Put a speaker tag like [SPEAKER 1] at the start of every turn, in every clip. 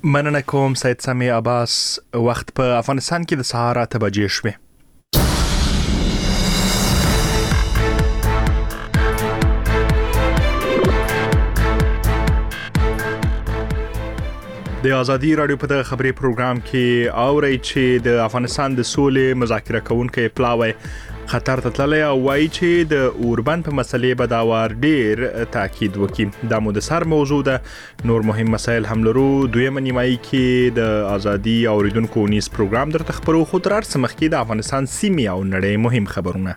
[SPEAKER 1] مننه کوم سید سمی عباس. وخت په افغانستان کې د سهار 8 بجې شوې. د ازادي رادیو په خبري پروګرام کې اوري چې د افغانستان د سولې مذاکره کوونکي پلاوی خطر ته تللی او وایي چې د اوربند په مسلې به دا وار ډیر تاکید وکړي. دا مو د سر موضوع ده. نور مهم مسایل هم لرو. دویمه نیمایي کې د ازادي اوریدونکو نیوز پروګرام درته خبرو. خو تر څه مخکې د افغانستان سیمې او نړۍ مهم خبرونه.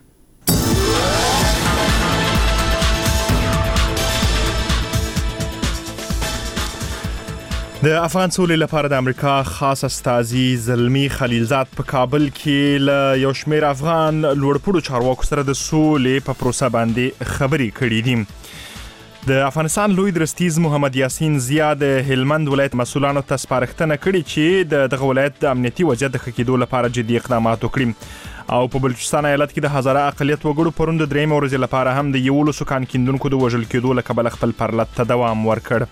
[SPEAKER 1] د افغان سولې لپاره د امریکا خاص استازي زلمی خلیلزاد په کابل کې له یو شمېر افغان لوړپوړو چارواکو سره د سولې په پروسه باندې خبرې کړې دي. د افغانستان لوی درستیز محمد یاسین ضیا د هلمند ولایت مسؤلانو ته سپارښتنه کړې چې دغه ولایت د امنیتي وضعیت د ښه کېدو لپاره جدي اقدامات وکړي. او په بلوچستان ایالت کې د هزاره اقلیت وګړو پرون د درېیمې ورځې لپاره هم د 11 کان کیندونکو د وژل کېدو له کبله خپل پرلت ته دوام ورکړ.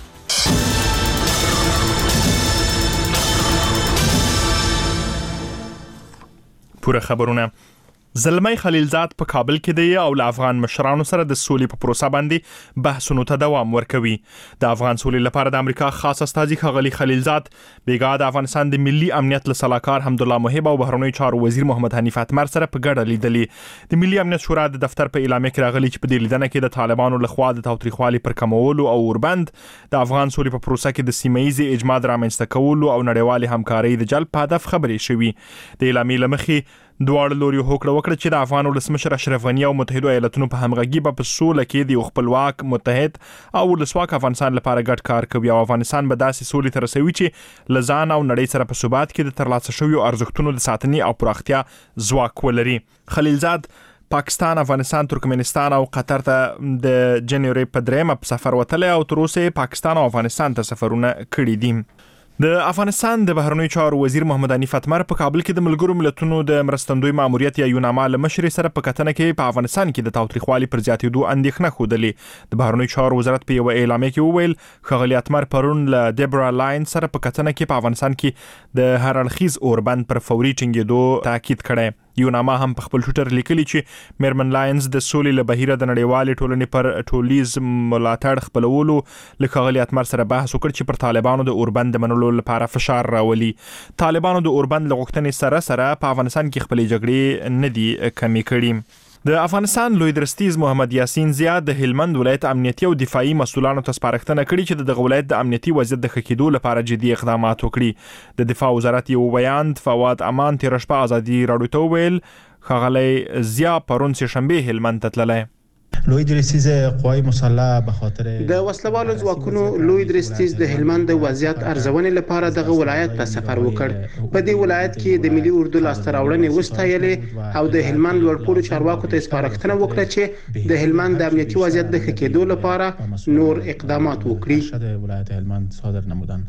[SPEAKER 1] پوره خبرونه. زلمی خلیلزاد په کابل کې دی او له افغان مشرانو سره د سولې په پروسه باندې بحثونو ته دوام ورکوي. د افغان سولې لپاره د امریکا خاص استازي ښاغلي خلیلزاد بیګا د افغانستان د ملي امنیت له سلاکار حمدالله محب او بهرنیو چارو وزیر محمد حنیف اتمر سره په ګډه لیدلې. د ملي امنیت شورا د دفتر په اعلامیه کې راغلي چې په دې لیدنه کې د طالبانو لخوا د تاوتریخوالي پر کمولو او اوربند د افغان سولې په پروسه کې د سیمه‌ییز اجماع رامنځته کولو او نړیوالې همکارۍ د جلب په هدف خبرې شوې. د اعلامیې له مخې دواړه لوري هوکړه وکړه چې د افغان ولسمشر اشرف غني او متحده ایالاتونو په همغږي په سوله کې د خپلواک متحد او ولسواک افغانستان لپاره ګډ کار کوي او افغانستان به داسې سولې ته رسوي چې لزان او نړۍ سره په ثبات کې د ترلاسه شویو ارزښتونو د ساتنې او پراختیا ځواک ولري. خلیلزاد پاکستان، افغانستان، ترکمنستان او قطر ته د جنوري په 3 په سفر وتلی او تر اوسه پاکستان او افغانستان ته سفرونه کړي دي. د افغانستان د بهرنیو چارو وزیر محمد حنیف اتمر په کابل کې د ملګرو ملتونو د مرستندوی ماموریت یا یوناما له مشر سره په کتنه کې په افغانستان کې د تاوتریخوالي پر زیاتېدو اندېښنه ښودلې. د بهرنیو چارو وزارت په یو اعلامیه کې وویل ښاغلي اتمر پرون له دیبرا لاین سره په کتنه کې په افغانستان کې د هر اړخیز اوربند پر فوري ټینګېدو تاکید کړی. یوناما هم په خپل ټویټر لیکلي چې میرمن لاینز د سولې له بهیره د نړیوالې ټولنې پر ټولیز ملاتړ خپلولو له ښاغلي اتمر سره بحث وکړ چې پر طالبانو د اوربند د منلو لپاره فشار راولي. طالبانو د اوربند له غوښتنې سره په افغانستان کې خپلې جګړې نه دي کمې کړي. د افغانستان لوی درستیز محمد یاسین ضیا د هلمند ولایت امنیتي او دفاعي مسؤلانو ته سپارښتنه کړې چې دغه ولایت د امنیتي وضعیت د ښه کېدو لپاره جدي اقدامات وکړي. د دفاع وزارت یو بیان فواد امان تېره شپه ازادي راډیو ته وویل ښاغلی ضیا پرون سهشنبه هلمند ته تللی.
[SPEAKER 2] لوی درستیز قوای مسلح به خاطر
[SPEAKER 3] د وسلوالو ځواکونو لوی درستیز د هلمند د وضعیت ارزونې لپاره دغه ولایت ته سفر وکړ. په دې ولایت کې د ملي اردو لاسته راوړنې وستایلې او د هلمند لوړپوړو چارواکو ته سپارښتنه وکړه چې د هلمند د امنیتي وضعیت د ښه کېدو لپاره نور اقدامات وکړي.
[SPEAKER 2] ولایت هلمند صادر نمودن.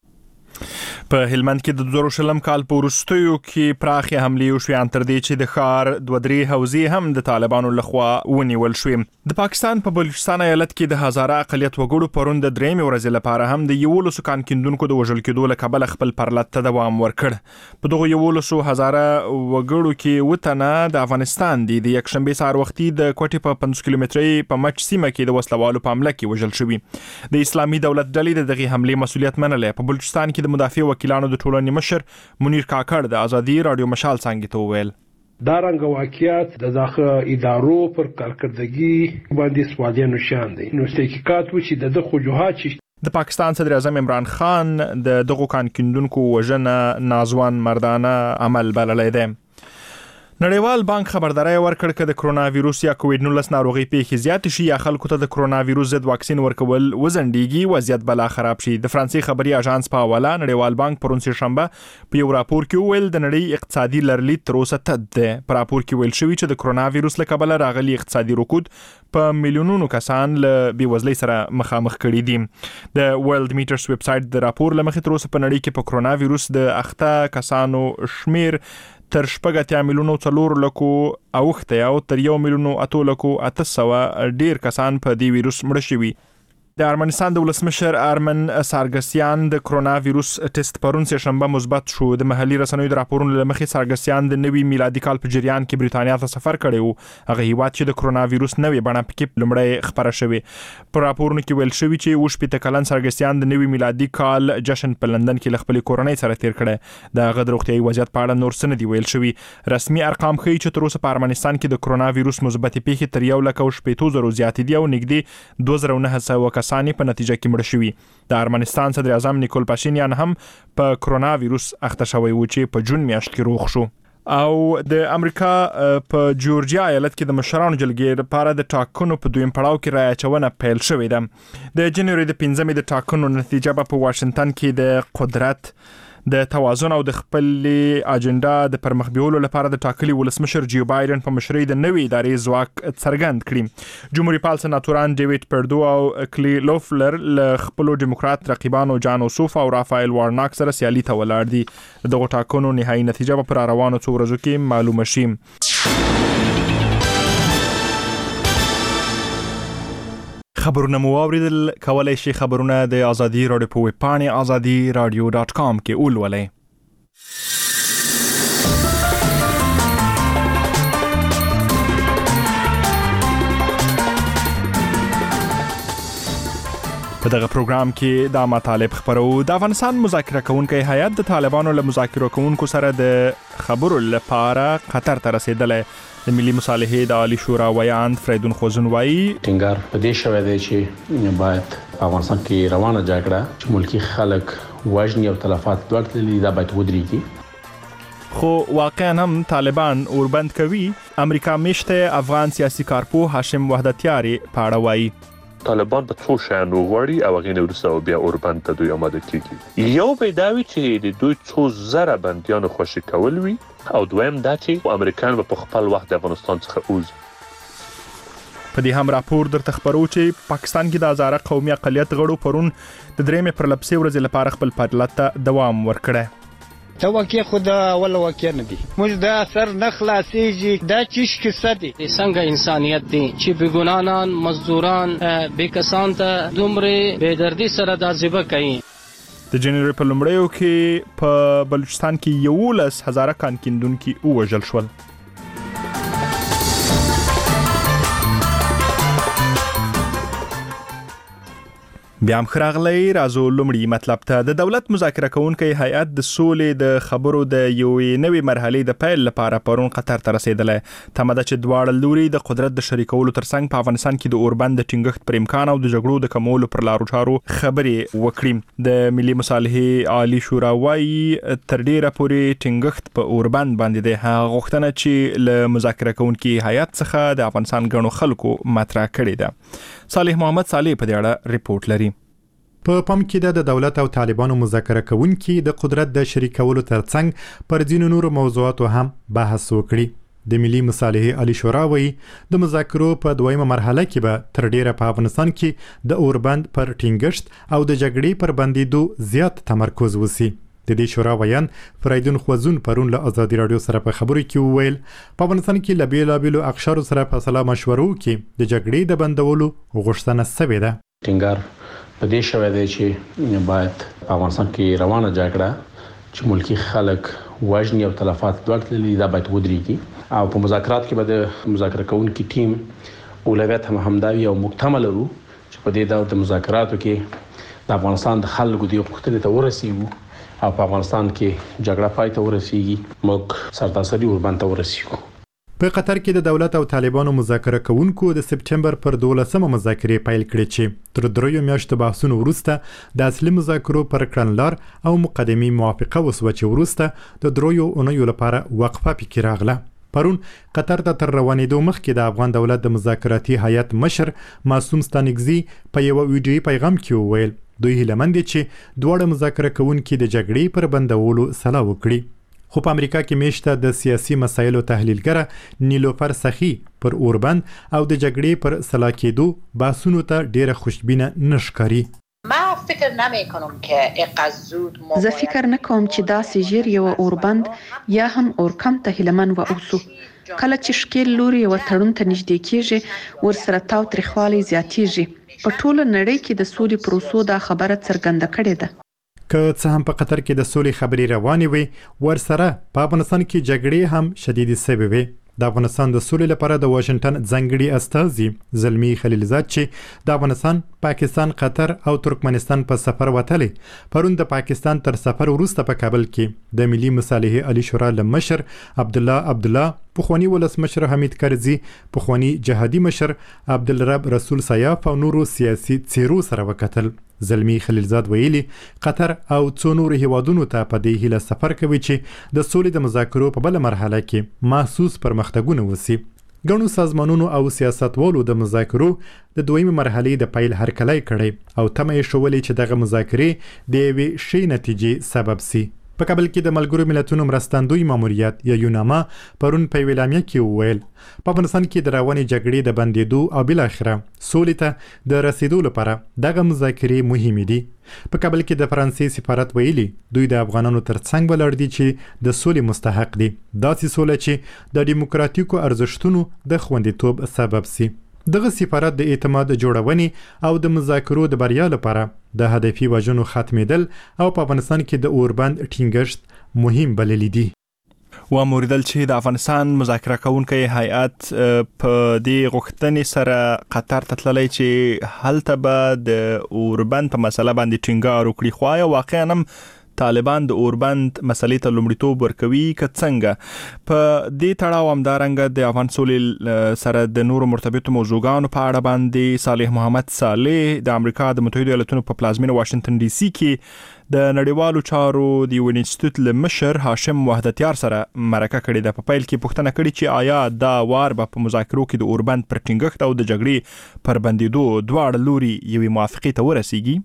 [SPEAKER 1] په هلمند کې د 2020 کال په وروستیو کې پراخې حملې وشوې تر دې چې د ښار 2-3 حوزې هم د طالبانو لخوا ونیول شوې. د پاکستان په بلوچستان ایالت کې د هزاره اقلیت وګړو پرون د 3 ورځې لپاره هم د 11 کان کیندونکو د وژل کېدو له کبله خپل پرلت ته دوام ورکړ. په دغه 11 هزاره وګړو کې وتنه د افغانستان دي. د یکشنبه سهار وختي د کوټې په 5 کیلومتري په مچ سیمه کې د وسلوالو په حمله کې وژل شوي. د اسلامي دولت ډلې دغه حمله مسؤلیت منلې. په بلوچستان کې د مدافع وکیلانو د ټولنې مشر منیر کاکړ د ازادي رادیو مشال څنګه ته وویل
[SPEAKER 4] دا رنګ واقعیت د داخله ادارو پر کارکردګي باندې سوالیا نشان دي. نو تحقیقات وشي د خجوهات
[SPEAKER 1] د پاکستان صدر اعظم عمران خان د دغه کان کیندونکو وژنه نازوان مردانه عمل بللی دی. نړیوال بانک خبرداري ورکړ چې د کرونا وایروس یا کووډ-19 ناروغي پیښې زیات شي یا خلکو ته د کرونا وایروس ضد واکسین ورکول وزندېږي وضعیت بلا خراب شي. د فرانسې خبري اژانس په حواله نړیوال بانک پرون سهشنبه په یو راپور کې ویل د نړۍ اقتصادي لرلید تر اوسه تد ده. په راپور کې ویل شوی چې د کرونا وایروس له کبله راغلي اقتصادي رکود په میلیونونو کسان له بیوزلۍ سره مخامخ کړي دي. د ورلد میټرز ویب سټ د راپور لمخې تر اوسه په نړۍ کې په کرونا وایروس د اخته کسانو شمیر تر 8 میلیونو 4 لکو اوخته او تر 1 میلیونو 8 لکو 800 ډیر کسان په دې وایروس مړ شوي. د ارمنستان د ولسمشر ارمن سارګسیان د کرونا وایروس ټیسټ پرون سه شنبه مثبت شو. د محلي رسنیو د راپورونو لمخې سارګسیان د نوي میلادي کال په جریان کې بریتانیا ته سفر کړی و. هغه هیواد چې د کرونا وایروس نوې بڼه پکې لومړی خبره شوې. په راپورونو کې ویل شوی چې وشپته کلن سارګسیان د نوي میلادي کال جشن په لندن کې خپل کورنۍ سره تیر کړی. د هغه د روغتیايي وضعیت په اړه نور څه نه دی ویل شوی. رسمي ارقام ښیي چې تر اوسه په ارمنستان کې د کرونا وایروس مثبت پیښې تر 1,80,000 زیاتې دي او نږدې 2,900 کسان په نتیجه کې مړ شوي. د ارمنستان صدر اعظم نیکول پاشینیان هم په کرونا وایروس اخته شوی و چې په جون میاشت کې روغ شو. او د امریکا په جورجیا ایالت کې د مشرانو جلګې لپاره د ټاکنو په دویم پړاو کې رایه اچونه پیل شوې ده. د جنوري د 15 د ټاکنو نتیجه په واشنگټن کې د قدرت د توازن او د خپل اجنډا د پرمخ بیولو لپاره د ټاکلي ولسمشر جیو بایدن په مشرۍ د نوې ادارې ځواک څرګند کړي. جمهوریت پال سناتوران ډیوډ پردو او کلی لوفلر له خپل ډیموکرات رقیبانو جان اوسوف او رافایل وارناک سره سیالي ته ولاړ دي. دغه ټاکنو نهایي نتیجه په روانو څو ورځو کې معلومه شي. خبرونه مو اوریدل. کولای شي خبرونه د ازادي رادیو په ویب پاڼه azadiradio.com کې ولولئ. په دغه پروګرام کې د مطالب خبرو. د افغانستان مذاکره کوونکی هیئت د طالبانو له مذاکره کوونکو سره د خبرو لپاره قطر ته رسیدلې. د ملي مصالحې د عالی شورا ویاند فریدون خوزن وایي
[SPEAKER 5] ټینګار په دې شوی دی چې باید په افغانستان کې روانه جګړه چې ملکی خلک وژني او تلفات ورکړي دا باید ودرېږي.
[SPEAKER 1] خو واقعا هم طالبان اوربند کوي. امریکا میشته افغان سیاسي کارپو هاشم وحدتیاری په اړه وایي
[SPEAKER 6] طالبان په څو شانو غواړي او هغه ورسره بیا اوربند ته دوی آماده کیږي. یو پیداوي چې د دوی څو زره بنديانو خوشی کول وي او دویم دا چې امریکایان په خپل وخت د افغانستان څخه اوځي.
[SPEAKER 1] په دې هم راپور درته خبرو چې پاکستان کې د هزاره قومي اقلیت غړو پرون د درېمې پر لپسې ورځې لپاره خپل فعالیت ته دوام ورکړی.
[SPEAKER 7] ته واقع خود ولا واقع نه دي موږ دا اثر نه خلاصيږي دا چیش کیسه دي څنګه انسانيت دي چې بګونانان مزدوران بیکسان ته دومره بيدردي سره د ذبح کوي.
[SPEAKER 1] د جنوري په لومړیو کې په بلوچستان کې 11,000 کان کیندونکو ووژل شول. بیا هم خراغلی رازو لومړی مطلب ته. د دولت مذاکره کوونکی هیئت د سولې د خبرو د یوې نوې مرحلې د پیل لپاره پرون قطر ته رسیدلې. تمه ده چې دواړه لوري د قدرت د شریکولو ترڅنګ په افغانستان کې د اوربند د ټینګښت پر امکان او د جګړو د کمولو پر لارو چارو خبرې وکړي. د ملي مصالحې عالی شورا وايي تر ډیره پورې ټینګښت په اوربند باندې د هغه غوښتنه چې له مذاکره کوونکی هیئت څخه د افغانستان غنو خلکو مطرح کړې ده. صالح محمد صالح په دې اړه ریپورت لري.
[SPEAKER 8] په پام کې د دولت او طالبانو مذاکره کوونکي د قدرت د شریکولو ترڅنګ پر ځینو نورو موضوعاتو هم بحث وکړي. د ملي مصالحې عالی شورا وایي د مذاکرو په دویمه مرحله کې به تر ډیره په افغانستان کې د اوربند پر ټینګښت او د جګړې پر بندیدو زیات تمرکز وسی. د دې شورا ویان فریدون خوزون پرون له ازادي رادیو سره په خبرو کې وویل په افغانستان کې له بیلابیلو اقشارو سره په سلا مشورو کې د جګړې د بندولو غوښتنه شوې ده.
[SPEAKER 5] ټینګار په دې شوی دی چې باید په افغانستان کې روانه جګړه چې ملکی خلک وژني او تلفات ورکړي دا باید ودرېږي. او په مذاکرات کې به د مذاکره کوونکي ټیم اولویت هم همداوي او مکتمل لرو چې په دې ډول د مذاکراتو کې د افغانستان د خلکو د غوښتنې ته ورسیږو او په افغانستان کې جګړه پای ته ورسیږي موږ سرتاسري اوربند ته ورسیږو.
[SPEAKER 8] په قطر کې د دولت او طالبانو مذاکره کوونکو د سپټمبر پر 12مه مذاکرې پیل کړې چې تر 3 میاشتو بحثونو وروسته د اصلي مذاکرو پر کړنلار او مقدمي موافقه وسوه چې وروسته د 3 اونیو لپاره وقفه پکې راغله. پرون قطر ته تر روانېدو مخکې د افغان دولت د مذاکراتي هیئت مشر معصوم ستانکزي په یو ویډیوي پیغام کې وویل دوی هیلهمند دي چې دواړه مذاکره کوونکي د جګړې پر بندولو سلا وکړي. خو په امریکا کې میشته د سیاسي مسایلو تحلیلګره نیلوفر سخی پر اوربند او د جګړې پر سلا کېدو بحثونو ته ډیره خوشبینه نشکاري.
[SPEAKER 9] ما زه فکر نه کوم چې داسې ژر یو اوربند یا هم اورکم ته هیلمن و اوسو. کله چې شکیل لوري یو تړون ته نږدې کیږي ورسره تاو تریخوالی زیاتیږي. په ټوله نړۍ کې د سولې پروسو دا خبره څرګنده کړې ده.
[SPEAKER 8] که څه هم په قطر کې د سولې خبرې روانې وي ورسره په افغانستان کې جګړې هم شدیدې سوي وي. د افغانستان د سولې لپاره د واشنگټن ځانګړي استازي زلمی خلیلزاد چې د افغانستان، پاکستان، قطر او ترکمنستان په سفر وتلی پرون د پاکستان تر سفر وروسته په کابل کې د ملي مصالحې عالی شورا مشر عبدالله پخوانی ولسمشر حمید کرزي، پخوانی جهادي مشر عبدالرب رسول سیاف او نورو سیاسي څیرو سره وکتل. زلمی خلیلزاد ویلي قطر او څو نورو هیوادونو ته په دې هیله سفر کوي چې د سولې د مذاکرو په بله مرحله کې محسوس پرمختګونه وسی. ګڼو سازمانونو او سیاستوالو د مذاکرو د دویمې مرحلې د پیل هرکلی کړی او تمه یې شولې چې دغه مذاکرې د یوې ښې نتیجې سبب سي. په کابل کې د ملګرو ملتونو مرستندوی ماموریت یا یوناما پرون په اعلامیه کې وویل په افغانستان کې د روانې جګړې د بندېدو او بالاخره سولې ته د رسیدو لپاره دغه مذاکرې مهمې دي. په کابل کې د فرانسې سفارت ویلي دوی د افغانانو ترڅنګ ولاړ دي چې د سولې مستحق دي، داسې سوله چې د دیموکراتیکو ارزښتونو د خوندیتوب سبب سي. دغه سفارت د اعتماد جوړونې او د مذاکرو د بریا لپاره د هدفي وژنو ختمېدل او په افغانستان کې د اوربند ټینګښت مهم بللی دي.
[SPEAKER 1] و موریدل چې د افغانستان مذاکره کوونکی هیئت په دې غوښتنې سره قطر ته تللی چې هلته به د اوربند په مسله باندې ټینګار وکړي، خو آیا واقعا هم طالبان د اوربند مسلې ته لومړیتوب ورکوي که څنګه؟ په دې تړاو همدارنګه د افغان سولې سره د نورو مرتبطو موضوعګانو په اړه باندې صالح محمد صالح د امریکا د متحده ایالاتونو په پلازمینه واشنگټن ډي سي کې د نړیوالو چارو د یو انسټیټیوټ له مشر هاشم وحدتیار سره مرکه کړې ده. په پیل کې پوښتنه کړې چې آیا دا وار به په مذاکرو کې د اوربند پر ټینګښت او د جګړې پر بندېدو دواړه لوري یوې موافقې ته ورسیږي.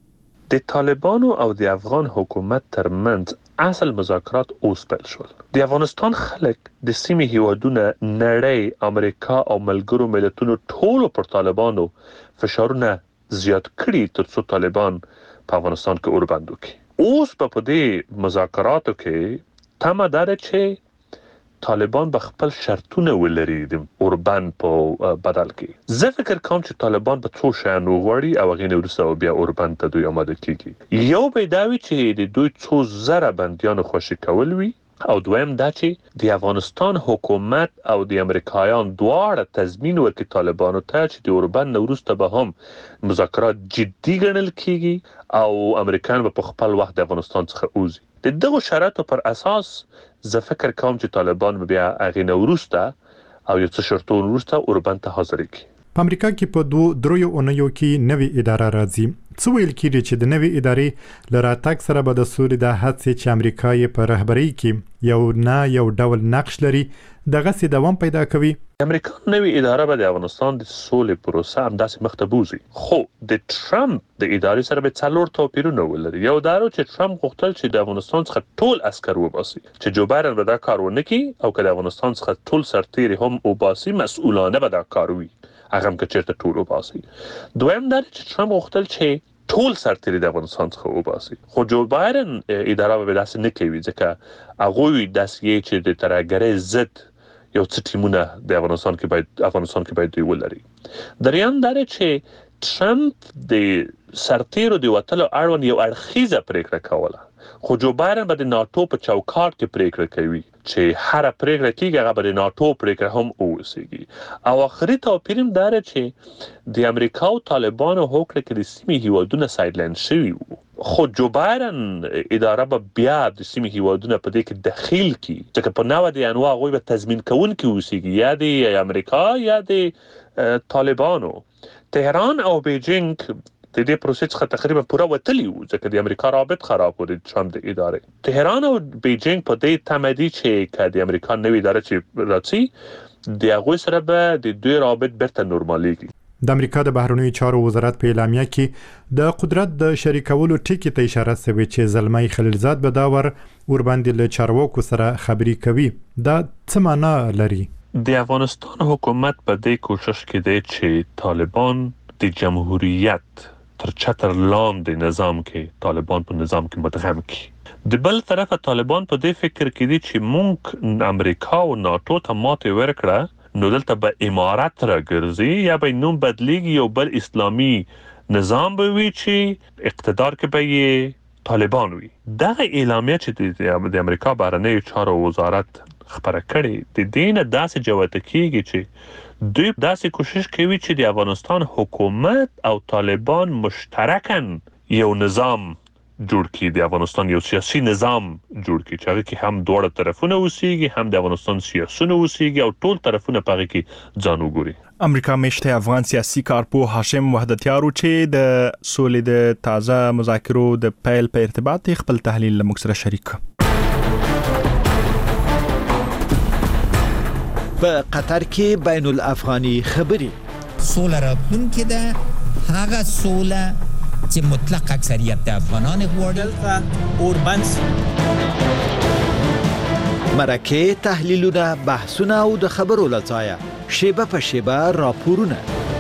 [SPEAKER 6] د طالبانو او د افغان حکومت ترمنځ اصل مذاکرات اوس پیل شول. د افغانستان خلک د سیمې هیوادونه، نړۍ، امریکا او ملګرو ملتونو ټولو پر طالبانو فشارونه زیات کړي ترڅو طالبان په افغانستان کې اوربند وکړي. اوس په دې مذاکراتو کې تمه ده چې طالبان به خپل شرطونه ولري د اوربند په بدل کې. زه فکر کوم چې طالبان به څو شیان وغواړي او هغې نه وروسته بیا اوربند ته دوی آماده کیږي. یو به دا وي چې د دوی څو زره بندیانو خوشي کول وي او دویم دا چې د افغانستان حکومت او د امریکایان دواړه تضمین ورکړي طالبانو ته چې د اوربند نه وروسته به هم مذاکرات جدي ګڼل کیږي او امریکایان به په خپل وخت د افغانستان څخه وځي. د دغو شرایطو پر اساس زه فکر کوم چې طالبان بیا هغې نه وروسته او یو څه شرطونو وروسته اوربند ته حاضر کړي.
[SPEAKER 8] په امریکا کې په دریو اونیو کې نوې اداره راځي. څه ویل کېږي چې د نوې ادارې له راتګ سره به د سولې د هڅې چې امریکا یې په رهبرۍ کې یو ډول نقش لري دغسې دوام پیدا کوي.
[SPEAKER 6] د امریکا نوې اداره به د افغانستان د سولې پروسه همداسې مخ ته بوځي، خو د ټرمپ د ادارې سره به څلور توپیرونه ولري. یو دا چې ټرمپ غوښتل چې د افغانستان څخه ټول عسکر وباسي، چې جو بایدن به دا کار ونه کړي او که د افغانستان څخه ټول سرتیري هم وباسي مسؤلانه به دا کار وي، هغه هم که چېرته ټول وباسي. دویم دا چې ټرمپ غوښتل چې ټول سرتیري د افغانستان څخه وباسي، خو جو بایدن اداره به داسې نه کوي ځکه هغوی داسې چې د ترهګرۍ ضد یو څه ټیمونه د افغانستان کې باید دوی ولري. دریم دا چې ټرمپ د سرتیرو د وتلو اړوند یو اړخیزه پریکړه کوله، خو جو بایدن به د ناټو په چوکاټ کې پریکړه کوي چې هر پریکړه کېږي هغه به د ناټو پریکړه هم اوسیږي. او آخري توپیر هم دا چې د امریکا او طالبانو هوکړه کې د سیمې هیوادونه سایډلاین شوي وو، خو جو بایدن اداره به بیا د سیمې هیوادونه په دې کې دخیل کړي ځکه په 90 هغوی به تضمین کوونکي اوسیږي، یا د امریکا یا د طالبانو. تهران او بیجینګ د دې پروسې څخه تقریبا پوره وتلی وو ځکه د امریکا رابط خراب و د ټرمپ د ادارې. تهران او بیجینګ په دې تمه دي چې که د امریکا نوې اداره چې راځي د هغوی سره به د دوی رابط بیرته نورمالیږي.
[SPEAKER 8] د امریکا د بهرنیو چارو وزارت په اعلامیه کې د قدرت د شریکولو ټکي ته اشاره شوې چې زلمی خلیلزاد به دا ور ورباندې له چارواکو سره خبرې کوي. دا څه معنا لري؟
[SPEAKER 6] د افغانستان حکومت په دې کوشش کې دی چې طالبان د جمهوریت تر چتر لاندې نظام کې طالبان په نظام کې مدغم کی د بل طرفه طالبان په دې فکر کې دي چې مونږ امریکا او ناتو ته ماته ورکړه نو دلته به امارات راګرځي یا به نوم بدلیږي یو بل اسلامي نظام به وي چې اقتدار کې به طالبان وي. دغه اعلامیه چې د امریکا بهرنی چارو وزارت خبره کړې د دینه داسې جوته کیږي چې دوی داسې کوشش کوي چې د افغانستان حکومت او طالبان مشترکاً یو نظام جوړ کړي، د افغانستان یو سیاسي نظام جوړ کړي چې هغه کې هم دوه طرفونه اوسېږي، هم د افغانستان سیاسونه اوسېږي او ټول طرفونه په هغه کې ځان وګوري.
[SPEAKER 1] امریکا میشته افغان سیاسي کارپوه هاشم وحدتیارو چې د سولې د تازه مذاکرو د پیل په ارتباط خپل تحلیل لموږ سره شریک
[SPEAKER 10] په قطر کې بین الافغاني خبرې
[SPEAKER 11] سوله راتلونکې ده هغه سوله چې مطلق اکثریت د افغانان غواړي اوربان
[SPEAKER 10] مرکه تحلیلونه بحثونه او د خبرو لځایه شیبه په شیبه راپورونه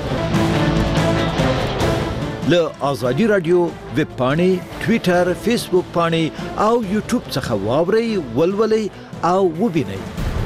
[SPEAKER 10] له آزادی رادیو ویب پاڼې ټوئیټر فیسبوک پاڼې او یوټیوب څخه واورئ ولولئ او وبینئ.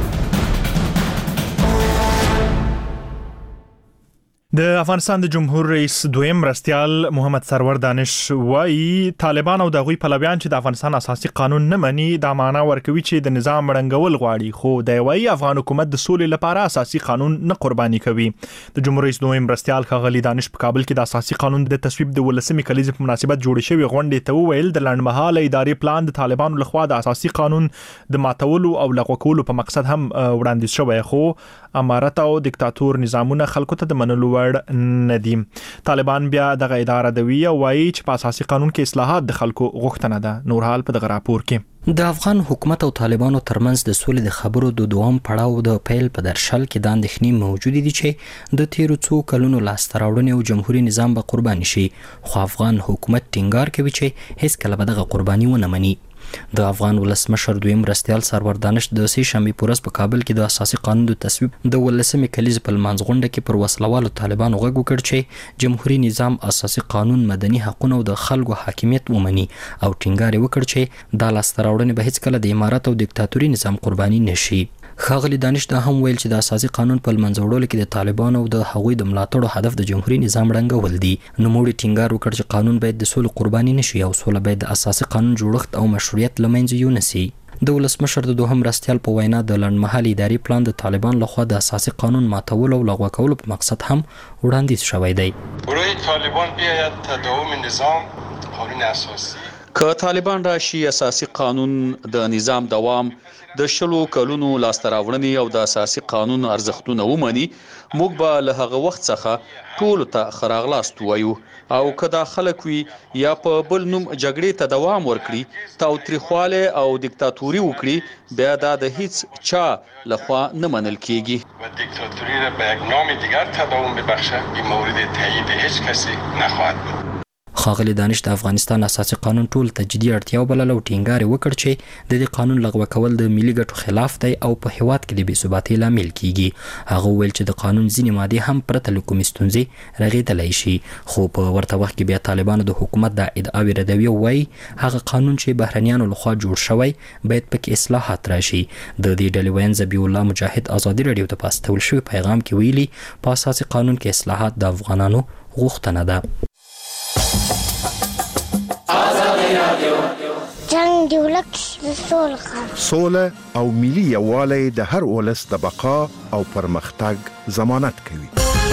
[SPEAKER 1] د افغانستان د جمهور رئیس دویم مرستیال محمد سرور دانش وايي طالبان او دغوی پلویان چې د افغانستان اساسي قانون نه مني دا معنا ورکوي چې د نظام رنګول غواړي، خو د وايي افغان حکومت د سولې لپاره اساسي قانون نه قرباني کوي. د جمهور رئیس دویم مرستیال ښاغلي دانش په کابل کې د اساسي قانون د تصویب د 18 کلیزې په مناسبت جوړ شوی غونډې ته وویل د لنډمهاله اداري پلان د طالبانو لخوا د اساسي قانون د ماتولو او لغوه کولو په مقصد هم وړاندیز شوی، خو امارت او دیکتاتور نظامونه خلکو ته د منلو ندیم. طالبان بیا دغه اداره دوی او وایي چې په اساسي قانون کې اصلاحات د خلکو غوښتنه ده. نور حال په دغه راپور کې
[SPEAKER 12] د افغان حکومت او طالبانو ترمنځ د سولې د خبرو د دوام پړاو د پیل په درشل کې د اندېښنې موجود دي چې د تیرو څو کلونو لاسته راوړنې او جمهوریت نظام به قرباني شي، خو افغان حکومت ټینګار کوي چې هیڅ کله به دغه قرباني ونه مني. د افغان ولسمشر دویم مرستیال سرور دانش د سې شنبې په ورځ په کابل کې د اساسي قانون د تصویب د 18 کلیزې په لمانځ غونډه کې پر وسلوالو طالبانو غږ وکړ چې جمهوریت نظام اساسي قانون مدني حقوق او د خلکو حاکمیت ومني او ټینګار وکړ چې د لاسته راوړنې به هیڅ کله د امارات او دیکتاتوري نظام قرباني نشي. ښاغلي دانش دا هم ویل چې د اساسي قانون په لمنځوړلو کې د طالبانو او د هغوی د ملاتړو هدف د جمهوریت نظام ړنګول دي. نوموړي ټینګار وکړ چې قانون باید د سولې قرباني نشي او سوله باید د اساسي قانون جوړښت او مشروعیت له منځه یونسي. د ولسمشر د دوهم مرستیال په وینا د لنډمهالي اداري پلان د طالبان لخوا د اساسي قانون ماتول او لغوه کول په مقصد هم وړاندیز شوی دی.
[SPEAKER 13] برای طالبان بیاید تداوم نظام قانون اساسی
[SPEAKER 5] که طالبان راشي اساسي قانون د نظام دوام د شلو کلونو لاسته راوړنې او د اساسي قانون ارزښتونه ومني، موږ به له هغه وخت څخه ټولو ته ښه راغلاست وایو او که دا خلک وي یا په بل نوم جګړې ته دوام ورکړي، تاوتریخوالی او دیکتاتوري وکړي، بیا دا د هیڅ چا لخوا نه منل کیږي.
[SPEAKER 13] و دیکتاتوری را به یک نام دیگر تداوم ببخشه این مورد تایید هیچ کسی نخواهد بود.
[SPEAKER 12] ښاغلي دانش د افغانستان اساسي قانون ټول ته جدي اړتیا وبلله او ټینګار وکړ چې د دې قانون لغوه کول د ملي ګټو خلاف دی او په هیواد کې د بې ثباتۍ لامل کیږي. هغه ویل چې د قانون ځینې مادې هم پرته له کومې ستونزې رغېدلی شي، خو په ورته وخت کې بیا طالبانو د حکومت دا ادعاوې ردوي او وایي هغه قانون چې بهرنیانو لخوا جوړ شوی باید پکې اصلاحات راشي. د دې ډلې ویاند ذبیح الله مجاهد آزادي رادیو ته په استول شوي پیغام کې ویلي په اساسي قانون کې اصلاحات د افغانانو غوښتنه ده.
[SPEAKER 14] جنگ دی ولک سوله
[SPEAKER 15] او ملي یووالی د هر ولس د بقا او پرمختګ ضمانت کوي.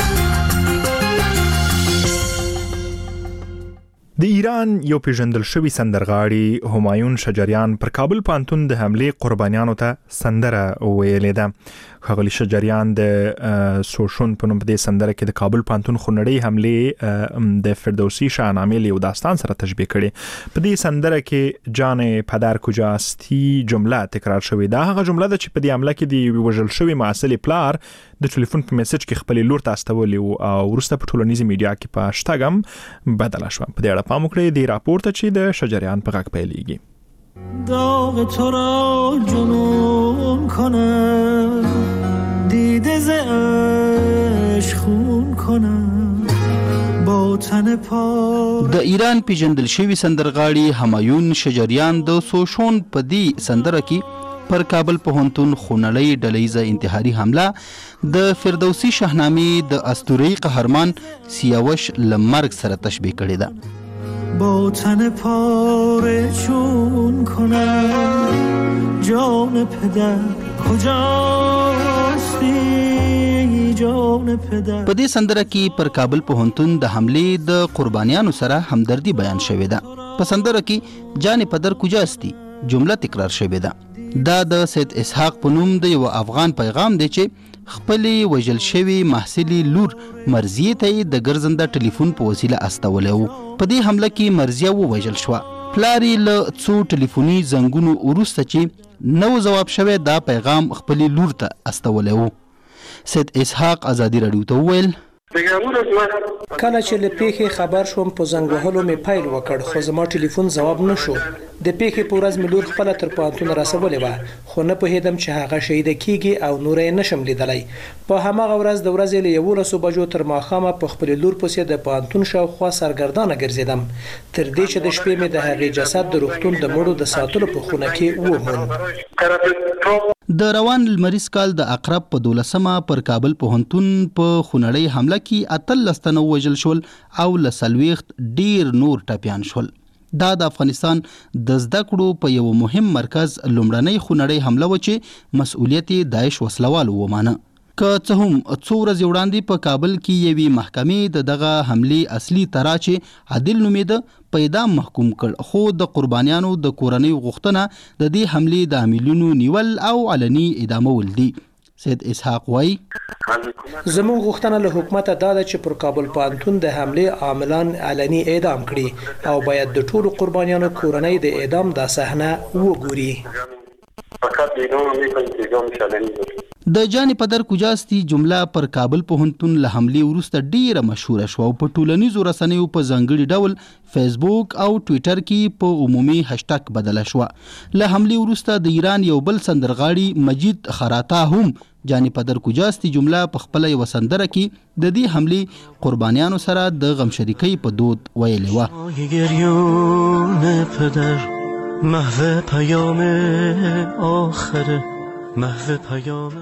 [SPEAKER 1] د ایران یو پیژندل شوی سندرغاړي همایون شجریان پر کابل پانتون د حمله قربانیانو ته سندره ویلې ده. ښاغلي شجریان د سوشون په نوم په دې سندره کې د کابل پانتون خونړۍ حمله د فردوسی شاهنامې له یو داستان سره تشبیه کړي. په دې سندره کې جان پدر کجاستی جمله تکرار شوې ده. هغه جمله ده چې په دې حمله کې د وژل شوی محصل پلار د ټلیفون په میسج کې خپل لور ته استولې او وروسته په ټولنیزه میډیا کې په هاشټګ بدل شو. په دې اړه پام وکړئ د راپور ته چې د شجریان په غږ پیلېږي.
[SPEAKER 16] داغ تو را جنون کنم دیده ز عشق خون کنم با
[SPEAKER 17] د ایران پیژندل شوی سندرغاړي همایون شجریان د سوشون په دې سندره کې پر کابل پوهنتون خونړۍ ډلهیزه انتحاري حمله د فردوسي شاهنامې د اسطوره‌ای قهرمان سیاوش لمرګ سره تشبیه کړې ده.
[SPEAKER 16] با تن پاره چون کنم جان پدر کجاستی جان پدر.
[SPEAKER 17] په دې سندره کې پر کابل پوهنتون د حملې د قربانیانو سره همدردي بیان شوې ده. په سندره کې جان پدر کجاستی جمله تکرار شوې ده. دا د سید اسحاق په نوم د یو افغان پیغام دی چې خپلې وژل شوی محصلي لور مرضیه ته د ګرځنده ټلیفون په وسیله استولی و. په دې حمله کې مرضیه ووژل شوه. پلار یې له څو ټلیفوني زنګونو وروسته چې نو جواب شوی دا پیغام خپلې لور ته استولی و. سید اسحاق ازادي راډیو ته وویل
[SPEAKER 18] کله چې له پیښې خبر شوم په زنګ وهلو مې پیل وکړ خو زما ټلیفون ځواب نشو. د پیښې په ورځ مې لور خپله تر پوهنتون رسولې وه خو نه پوهېدم چې هغه شهیده کیږي او نور یې نشم لیدلی. په هماغه ورځ د ورځې له 11 بجو تر ماښامه په خپلې لور پسې د پوهنتون شاوخوا سرګردانه ګرځېدم تر دې چې د شپې مې د هغې جسد د روغتون د مړو د ساتلو په خونه کې وموند.
[SPEAKER 17] د روان لمریز کال د اقرب په 12مه پر کابل پوهنتون په خونړۍ حمله کې 18 تنه وژل شول او له 40 ډیر نور ټپیان شول. دا د افغانستان د زده کړو په یو مهم مرکز لومړنۍ خونړۍ حمله و چې مسؤلیت داعش وسلوالو ومانه. که څه هم څو ورځې وړاندې په کابل کې یوې محکمې د دغه حملې اصلي ترا چې عادل نومېده په اعدام محکوم کړ خو د قربانیانو د کورنۍ غوښتنه د دې حملې د عاملینو نیول او علني اعدامول دي. سید اسحاق وایي
[SPEAKER 18] زموږ غوښتنه له حکومته دا ده چې پر کابل پوهنتون د حملې عاملان علني اعدام کړي او باید د ټولو قربانیانو کورنۍ د اعدام دا صحنه وګوري.
[SPEAKER 17] د جان پدر کجاستی جمله پر کابل پوهنتون له حملې وروسته ډیره مشهوره شوه او په ټولنیزو رسنیو په ځانګړي ډول فیسبوک او ټویټر کې په عمومي هشټګ بدله شوه. له حملې وروسته د ایران یو بل سندرغاړي مجید خراتا هم جان پدر کجاستی جمله په خپل یو سندره کې د دې حملې قربانیانو سره د غم شریکۍ په دود ویلې و. محو پیام آخره محو پیام.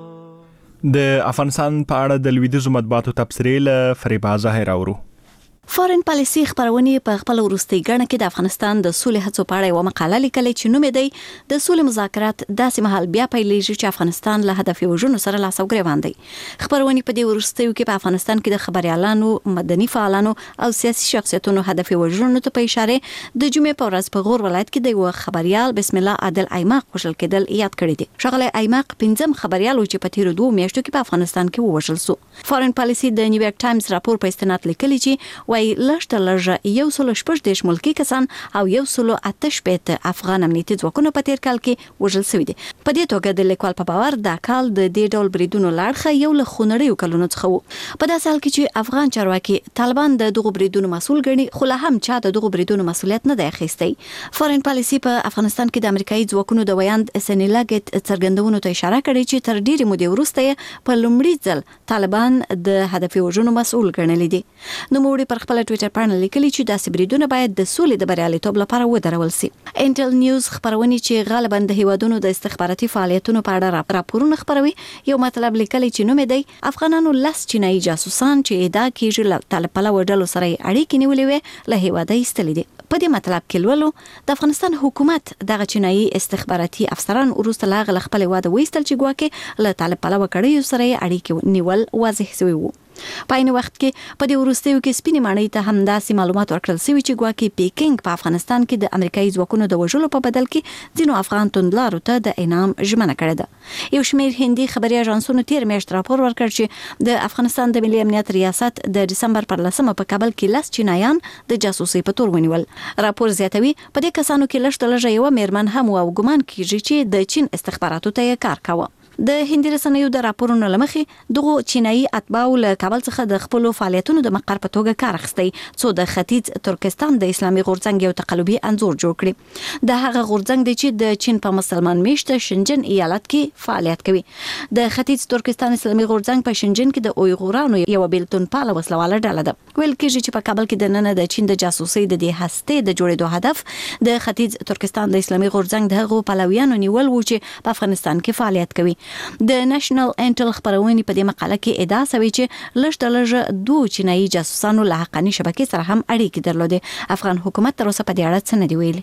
[SPEAKER 1] د افغانستان په اړه د لویدیځو مطبوعاتو تبصرې له فریبا ظاهر اورو.
[SPEAKER 19] فارن پالیسي خبرونه په خپل وروستي ګڼه کې د افغانستان د سولې هڅو په اړه یو مقاله لیکلې چې نوم دی د سولې مذاکرات داسې مهال بیا پیلېږي چې افغانستان له هدف وژنو سره لاس او ګریوان دی. خبرونه په دې وروستیو کې په افغانستان کې د خبريالانو، مدني فعالانو او سیاسي شخصیتونو هدف وژنو ته په اشاره د جمعې په ورځ په غور ولایت کې د یو خبريال بسم الله عادل ایماق وژل کېدل یاد کړی دی. شغله ایماق 5م خبريال چې په تیر 2 میاشتو کې په افغانستان کې وژل شو. فارن پالیسي د نیویارک ټایمز راپور په استناد لیکلی چې وای لږ یو سل شپږ دیش ملکی کسان او یو سل اتش پېت افغان امنیتي ځواکونو په تیر کال کې وژل شوی دي. په دې توګه د لیکوال په باور دا کال د دې ډول بریدونو لاړخه یو له خونړیو کلونو څخه وو. په داسې حال کې چې افغان چارواکي طالبان د دغه بریدونو مسؤل ګڼي خو له هم چا د دغه بریدونو مسؤلیت نه دی اخیستی. فارن پالیسي په افغانستان کې د امریکایي ځواکونو د ویاند سنیلاګټ څرګندونو ته اشاره کړې چې تر ډیرې مودې وروسته په لومړي ځل طالبان د هدف وژنو مسؤل ګڼل دي. نو موږ پر خپل ټویټر باندې لیکلي چې داسې بریدونه باید د سولې د بریالیتوب لپاره ودرول شي. انټل نیوز خبرونه چې غالبا د هیوادونو د استخباراتي فعالیتونو په اړه راپورونه خبروي یو مطلب لیکلي چې نوم دی افغانانو لاس چینایي جاسوسان چې ادعا کیږي طالب پلوه ډلو سره اړیکې نیولې وي له هیواده ایستلې دي. په دې مطلب کې لولو د افغانستان حکومت دغه چینایي استخباراتي افسران وروسته لاغله خپل واده وېستل چې ګواکې له طالب پلوه کړیو سره اړیکې نیول واضح شوی وو. په عین وخت کې په دې وروستیو کې سپینې ماڼۍ ته هم داسې معلومات ورکړل شوي چې ګواکې پیکینګ په افغانستان کې د امریکایي ځواکونو د وژلو په بدل کې ځینو افغان توندلارو ته د انعام ژمنه کړې ده. یو شمېر هندي خبري اژانسونو تیر میاشت راپور ورکړ چې د افغانستان د ملي امنیت ریاست د ډسمبر پر 10مه په کابل کې لاس چینایان د جاسوسي په تور ونیول. راپور زیاتوي په دې کسانو کې لږ یو میرمن هم او ګمان کیږي چې د چین استخباراتو ته کار کاوه. د هندي رسنیو د راپورونو لمخې دغه چینایي اتباعو له کابل څخه د خپل فعالیتونو د مقر په توګه کار اخیستی څو د ختیځ ترکستان د اسلامي غورځنګ یو تقلبي انځور جوړ کړي. د هغه غورځنګ دی چې د چین په مسلمان میشته شنجن ایالت کې فعالیت کوي. د ختیځ ترکستان اسلامي غورځنګ په شنجن کې د اویغورانو یو بیلتون پاله وسلواله ډله ده. ویل کېږي چې په کابل کې د نن د چین د جاسوسي د دې هسته د جوړېدو هدف د ختیځ ترکستان د اسلامي غورځنګ د هغو پلویانو نیول و چې په افغانستان کې فعالیت کوي. د نېشنل انټل خبرونه په دې مقاله کې ادعا شوی چې لږ د لږ دوه چینایي جاسوسانو له حقاني شبکې سره هم اړیکې درلودې. افغان حکومت تر اوسه په دې اړه څه نه دی ویلي.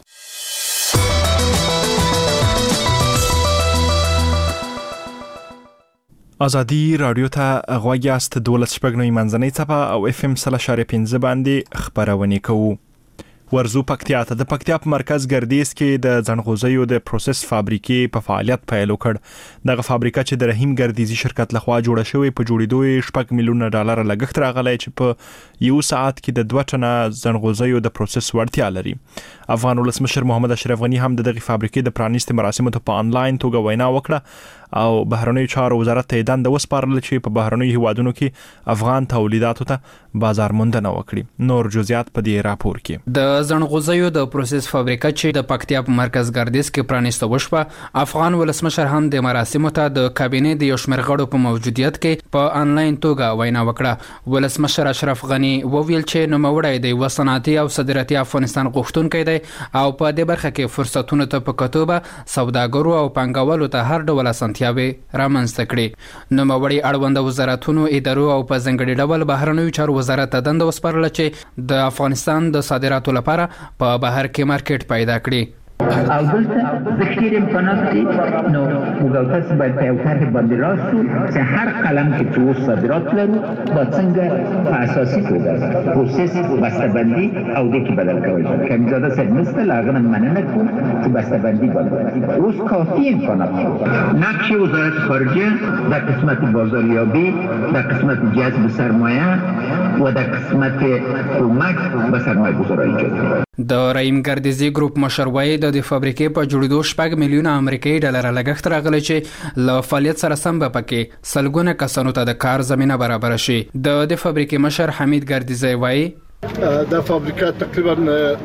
[SPEAKER 1] ازادي رادیو ته غوږ یاست. 12 منځنۍ څپه او FM 3.5 باندې خبرونه کوو. ورزو پکتیا ته د پکتیا په مرکز ګردیز کې د ځنغوزیو د پروسس فابریکې په فعالیت پیل وکړ. دغه فابریکه چې د رحیم ګردیزي شرکت لخوا جوړه شوې په جوړېدو $6 میلیون لګښت راغلی چې په یو ساعت کې د 2 ټنه ځنغوزیو د پروسس وړتیا لري. افغان ولسمشر محمد اشرف غنی هم دغه فابریکې د پرانیستي مراسمو ته په انلاین توګه وینا وکړه او بهرنیو چارو وزارت ته دنده وسپارل چې په بهرنیو هیوادونو کې افغان تولیداتو ته بازار موندنه وکړي. نور جزئیات په دې راپور کې.
[SPEAKER 20] د ځنغوزیو د پروسس فابریکه چې د پکتیا په مرکز ګردیز کې پرانیسته وشوه، افغان ولسمشر هم د مراسمو ته د کابینې د یو شمېر غړو په موجودیت کې په انلاین توګه وینا وکړه. ولسمشر اشرف غنی وویل چې نوموړی د یو صنعتي او صادراتي افغانستان غوښتونکی دی او په دې برخه کې فرصتونو ته په کتو به سوداګرو او پانګوالو ته هر ډول اسانتیاوې رامنځته کړي. نوموړي اړوند وزارتونو، ادارو او په ځانګړي ډول بهرنیو چارو وزارت ته دنده وسپارله چې د افغانستان د صادراتو لپاره په بهر کې مارکیټ پیدا کړي.
[SPEAKER 21] او دلته ذخیره امکانات دي، نو موږ تاسو باید په یو طرح باندې راسو چې هر قلم کې چې صادرات لرو با څنګه په اساسي توګه پروسس بسته‌بندي او د کې بدل کوي. کمیزاده صاحب مثل هغه مننه کوم چې بسته‌بندي باندې اوس کافی امکانات دي. نقش وزارت خارجه در قسمت بازاریابی، در قسمت جذب سرمایه و در قسمت کمک به سرمایه‌گذاران ایجاد.
[SPEAKER 20] د رحیم ګردیزي ګروپ مشر وایي د فابریکې په جوړېدو $6 میلیون امریکایي ډالر لګښت راغلی چې له فعالیت سره سم به پکې سلګونه کسانو ته د کار زمینه برابر شي. د فابریکې مشر حمید ګردیزي وایي
[SPEAKER 22] د فابریکه تقریبا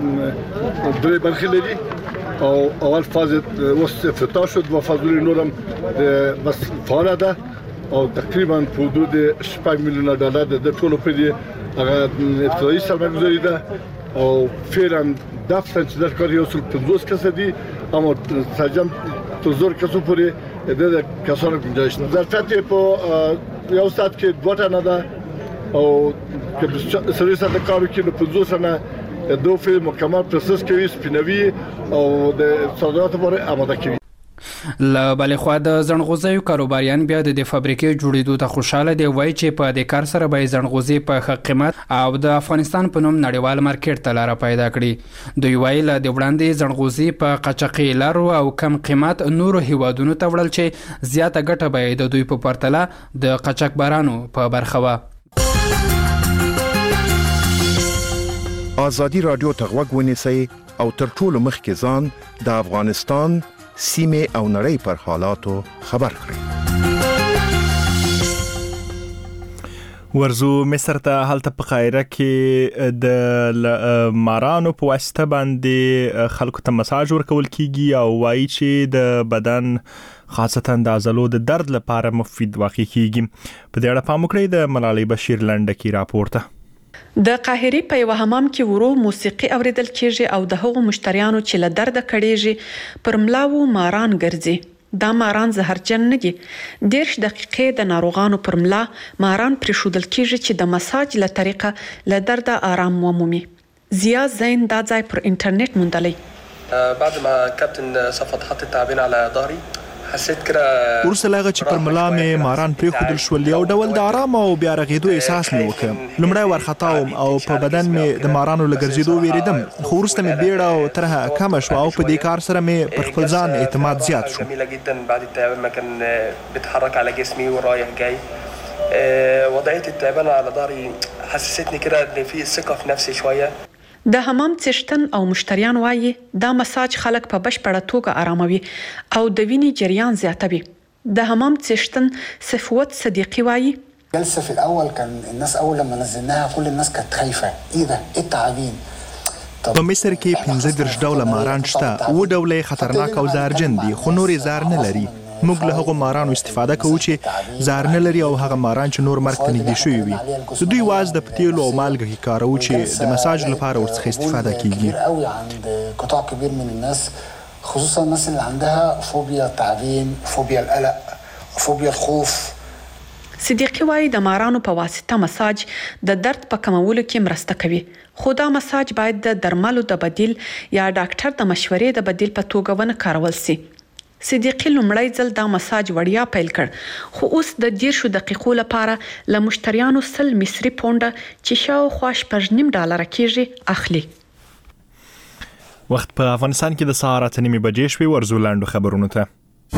[SPEAKER 22] 3 برخې لري او اول فاز وسط افتتاح شد و فاز نورم بس فعال ده او تقریبا په حدود $6 میلیون ډالر د ټولو په دې هغه ابتدایي سرمایه‌گذاري ده او فعلا دفتر چې د کار یو څل 50 کس دي اما سجن تزور کسو پورې د کسانو گنجائش نه ظرفیت په یو ساعت کې 2 ټنه ده او که سرویس د کارو کې په 50 نه دوه فعل مکمل پروسس کوي، سپینوي او د صادراتو لپاره آماده کوي.
[SPEAKER 20] له بلې خوا د ځنغوزیو کاروباریان بیا د فابریکې جوړېدو ته خوشاله دي. وایي چې په دې کار سره به ځنغوزي په ښه قیمت او د افغانستان په نوم نړیوال مارکیټ ته لاره پیدا کړي. دوی وایي له دې وړاندې ځنغوزي په قاچاقي لارو او کم قیمت نورو هیوادونو ته وړل چې زیاته ګټه به د دوی په پرتله د قاچاقبرانو په برخه وه.
[SPEAKER 15] ازادي رادیو ته غوږ ونیسئ او تر ټولو مخکې ځان د افغانستان سیمه او نړۍ پر حالاتو خبر کړئ.
[SPEAKER 1] ورزو مصر ته هلته په قاهره کې د مارانو په واسطه باندې خلکو ته مساج ورکول کیږي او وایي چې د بدن خاصتا د عضلو د درد لپاره مفید واقع کیږي. په دې اړه پام وکړئ. د ملالۍ بشیر لنډکی راپورته.
[SPEAKER 9] د قاهرې په یو حمام کې ورو موسیقي اوریدل کیږي او د هغو مشتریانو چې له درد کړيږي پر ملاو ماران ګرځي. دا ماران زهرجن نه دي. 10 دقیقې د ناروغانو پر ملا ماران پرېښودل کیږي چې د مساج له طریقه له درد آرام ومومي. زیا زین دا ځای پر انټرنیټ موندلی.
[SPEAKER 23] بعد ما كابتن صفت حط التعبين على ظهري حسيت كده
[SPEAKER 1] ورسره هغه چې پر ملا مې ماران پرېښودل شول یو ډول د آرام او بیا رغېدو احساس مې وکړ. لومړی ورخطاوم او په بدن مې د مارانو له ګرځېدو ویریدم، خو وروسته مې بیړه او ترهه کمه شوه او په دې کار سره مې پر خپل ځان اعتماد زیات شو.
[SPEAKER 23] جميلة جدا بعد التعبان ما كان بيتحرك على جسمي ورايح جاي. وضعية التعبان على ظهري حسستني كده ان في ثقة في نفسي شوية.
[SPEAKER 9] د حمام څښتن او مشتریان وایي دا مساج خلک په بشپړه توګه آراموي او د وینې جریان زیاتوي. د حمام څښتن صفوت صدیقي وایي
[SPEAKER 2] جلسة في الأول كان الناس أول لما نزلناها كل الناس كانت خايفة إيه ده إيه التعابين.
[SPEAKER 1] په مصر کې 15 ډوله ماران شته، و ډوله خطرناک او زهرجن دي، خو نورې زهر نه لري. موږ له هغو مارانو استفاده کوو چې زهر نه لري او هغه ماران چې نور مرګ ته نږدې شوي وي. د دوی واز د پتیلو او مالګه کې کاروو چې د مساج لپاره ورڅخه استفاده کیږي.
[SPEAKER 2] قوي عند قطاع كبير من الناس خصوصا الناس اللي عندها فوبيا التعابين، فوبيا القلق، فوبيا الخوف.
[SPEAKER 9] صدیقي وایي د مارانو په واسطه مساج د درد په کمولو کې مرسته کوي، خو دا مساج باید د درملو د بدیل یا ډاکټر د مشورې د بدیل په توګه ونه کارول سي. صدیقي لومړی ځل دا مساج وړیا پیل کړ، خو اوس د 10 دقیقو لپاره له مشتریانو 100 مصري پونډه چې شاوخوا $8.5 کېږي اخلي.
[SPEAKER 1] وخت په افغانستان کې د سهار 8:30 بجې شوې. ورزو لاندو خبرونو ته.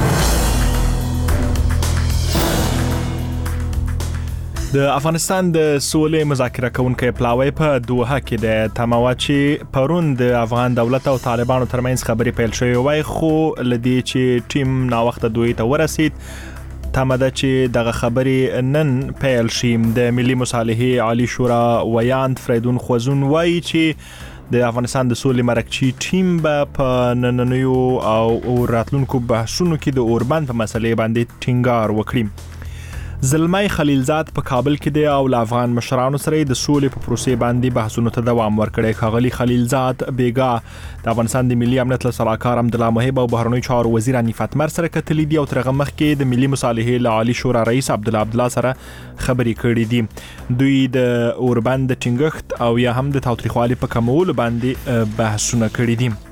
[SPEAKER 1] د افغانستان د سولې مذاکره کوونکی پلاوی په دوحه کې د تماوا چې پرون د افغان دولت او طالبانو ترمنځ خبرې پیل شوې وای، خو لدی چې ټیم نا وخت دوی ته ورسید تماده چې دغه خبرې نن پیل شي. د ملي مصالحې عالی شورا ویاند فریدون خوزون وای چې د افغانستان د سولې مرکچی ټیم به په نننیو او راتلونکو بحثونو کې د اوربند په مسلې باندې ټینګار وکړي. زلمای خلیلزاد په کابل کې دی او له افغان مشرانو سره د سولې په پروسې باندې بحثونو ته دوام ورکړی. ښاغلي خلیلزاد بیګا د افغانستان د ملي امنیت له سلاکار عبدالله محب او بهرنیو چارو وزیر حنیف اتمر سره کتلي دي او تر هغه مخکې د ملي مصالحې له عالی شورا رئیس عبدالله سره خبرې کړې دي. دوی د اوربند د ټینګښت او یا هم د تاوتریخوالي په کمولو باندې بحثونه کړي دي.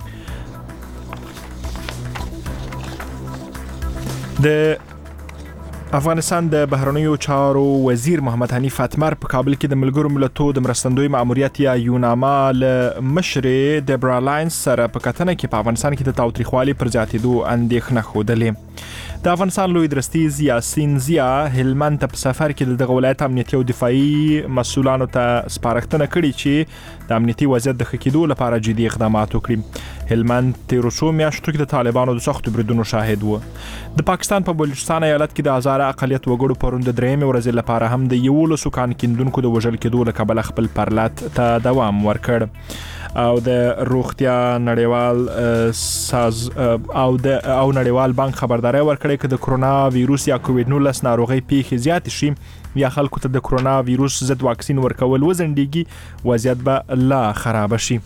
[SPEAKER 1] د افغانستان د بهرنیو چارو وزیر محمد حنیف اتمر په کابل کې د ملګرو ملتونو د مرستندوی ماموریت یا یوناما له مشرې دبرا لاینز سره په کتنه کې په افغانستان کې د تاوتریخوالي پر زیاتېدو اندېښنه ښودلې. د افغانستان لوی درستیز یاسین زیا هلمند ته په سفر کې دغه ولایت امنیتي او دفاعي مسؤلانو ته سپارښتنه کړې چې د امنیتي وضعیت د ښه کېدو لپاره جدي اقدامات وکړي. هلمند تیرو څو میاشتو کې د طالبانو د سختو بریدونو شاهد و. د پاکستان په بلوچستان ایالت کې د هزاره اقلیت وګړو پرون د درېیمې ورځې لپاره هم د 11 کان کیندونکو د وژل کېدو له کبله خپل پرلط ته دوام ورکړ. او د روغتیا نړیوال ساز او نړیوال بانک خبرداري ورکړې چې د کرونا وایروس یا کووید-19 ناروغي پیښې زیات شي یا خلکو ته د کرونا وایروس ضد واکسین ورکول وزندګي وضعیت به لا خراب شي.